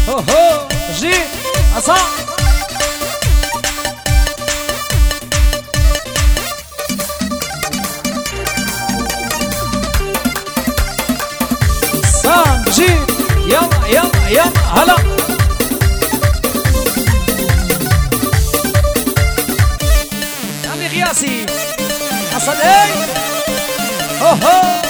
هو هو جي عصا سام جي يلا يلا يلا هلا عمي غياسي حصل ايه هو هو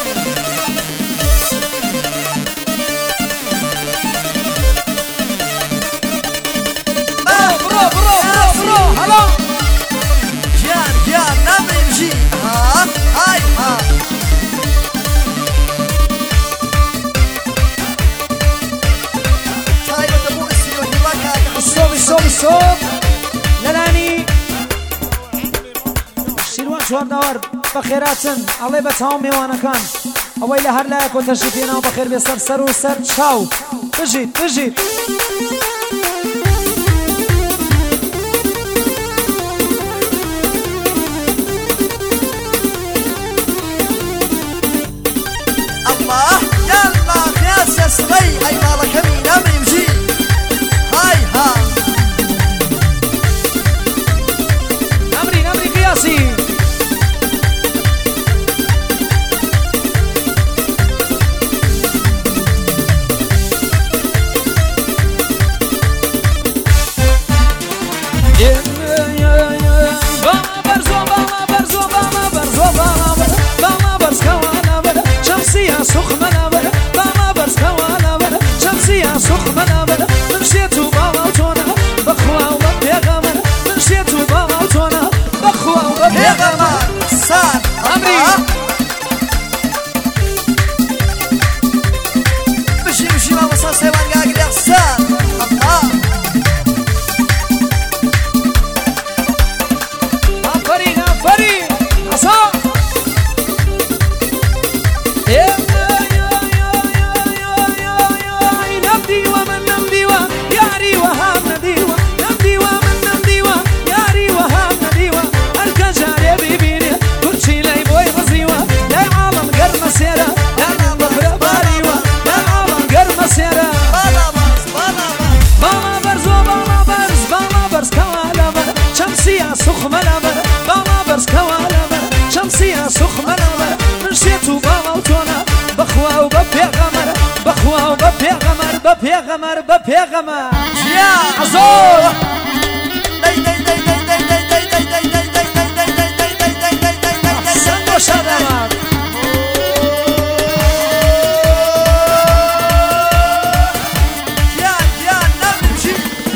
الصوت للاني شيروان شوار دار بخيراتن الله بتهاو ميوانا كان اويلا هر لايك وتشريفينا وبخير بيسر سر وسر شاو بجيت بجيت الله يلا خياس يا صغي اي مالك مين امري مجي هاي ها نمري قياسي ببيغمر ببيغمر يا عزوز سنو شدرات يا نمشي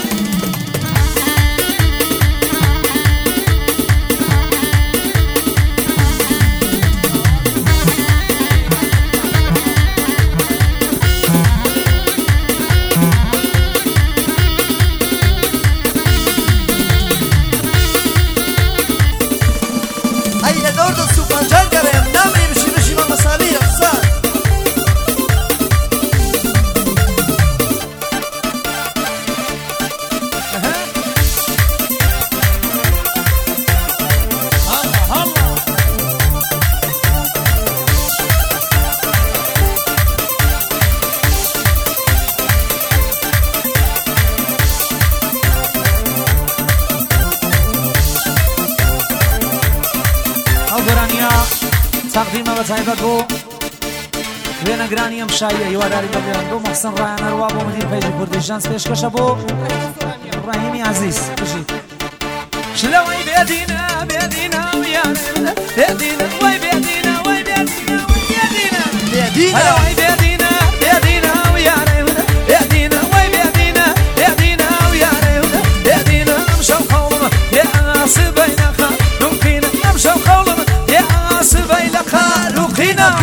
تقديمه بتايبه بو وين گرانی مشایه یواداری بگیرن دو محسن رایان رواب و مدیر پیج کردستان پیشکش بو ابراهیمی عزیز بشید شلوی بدینا بدینا ویانا بدینا وای بدینا وای بدینا بدینا بدینا وای بدینا بدینا ویانا بدینا وای بدینا بدینا ویانا بدینا مشو قوم يا سبينا خلوقينا مشو قوم يا سبينا خلوقينا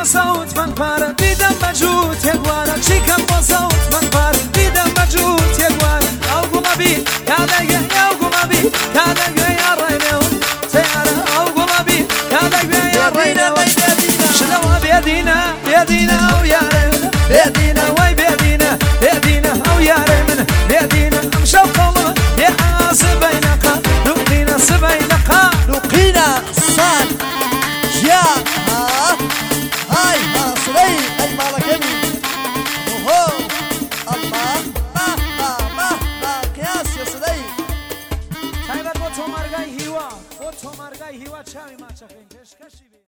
صوت من پاره دیدم بجوت یگواره چیکم با صوت من پاره دیدم بجوت یگواره او گمبی یادگه او گمبی یادگه یا رینه سیاره او گمبی یادگه یا رینه شلو بیدینه بیدینه او یاره بیدینه وای بیدینه بیدینه او یاره من بیدینه امشب قلم یا سبینقا لقينا سبینقا لقينا صاد يا هاي صلي اي مالكني اوه الله ما قياس يا صلي تایبت با تو مرگای هیوا چاوی ما چخین